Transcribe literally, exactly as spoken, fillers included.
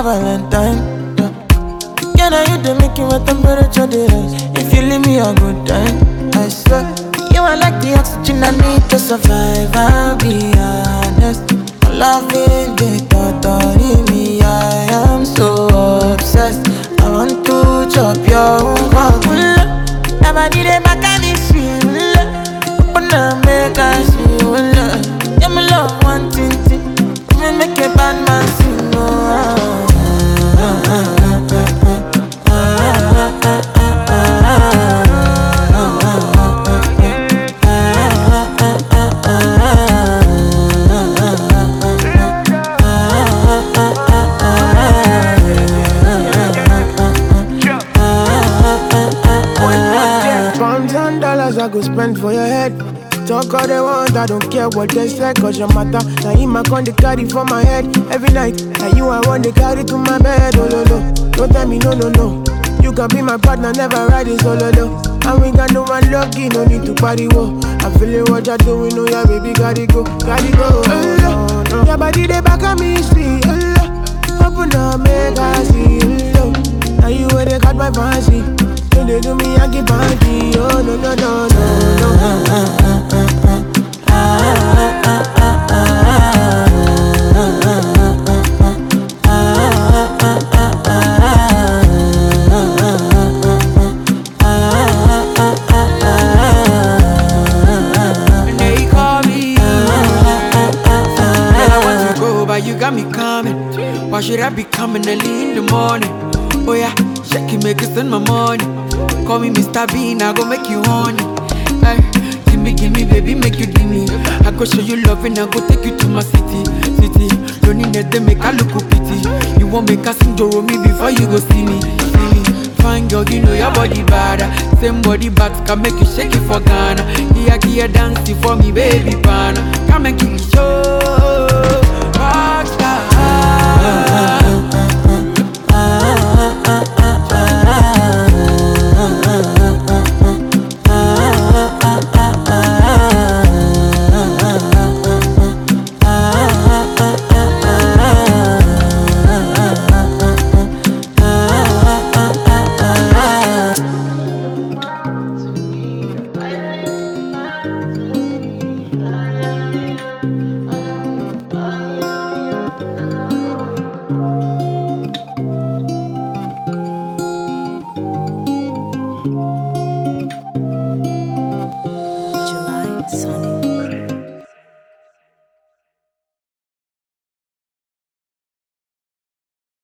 my Valentine. Can I you the making my temperature dey rise? If you leave me a good time, I swear. You are like the oxygen I need to survive. I'll be honest. My love is the thought of me. I am so obsessed. I want to chop your heart. Never did it back at this shit. Open up, make I see you. Yeah, my love one thing. Me make a bad man sing. Oh. Pounds and dollars I go spend for your head. Talk all they want, I don't care what they say. Cause your matter, now him I con the carry for my head every night. Now you I want to carry to my bed, oh no no. Don't tell me no no no. You can be my partner, never riding solo though. And we got no one lucky, no need to party, whoa. I'm feeling what you're doing, oh yeah baby, gotta go, gotta go. Oh, no. Your body they back at me, see, oh, open up, make I see, oh. Now you where they got my fancy. When they do me, I give party, oh no no no no no. You got me coming. Why should I be coming early in the morning? Oh yeah, shake it, make it spend my money. Call me Mister Bean, I go make you honey. Ay, gimme, gimme, baby, make you gimme. I go show you love and I go take you to my city, city. Don't need that, they make I look pity. You won't make us sing Joro me before you go see me, see me. Fine girl, you know your body bad. Same body bags can make you shake it for Ghana. Here, here, dancing for me, baby, pana. Come and kill the show. Rockstar. July Sunny.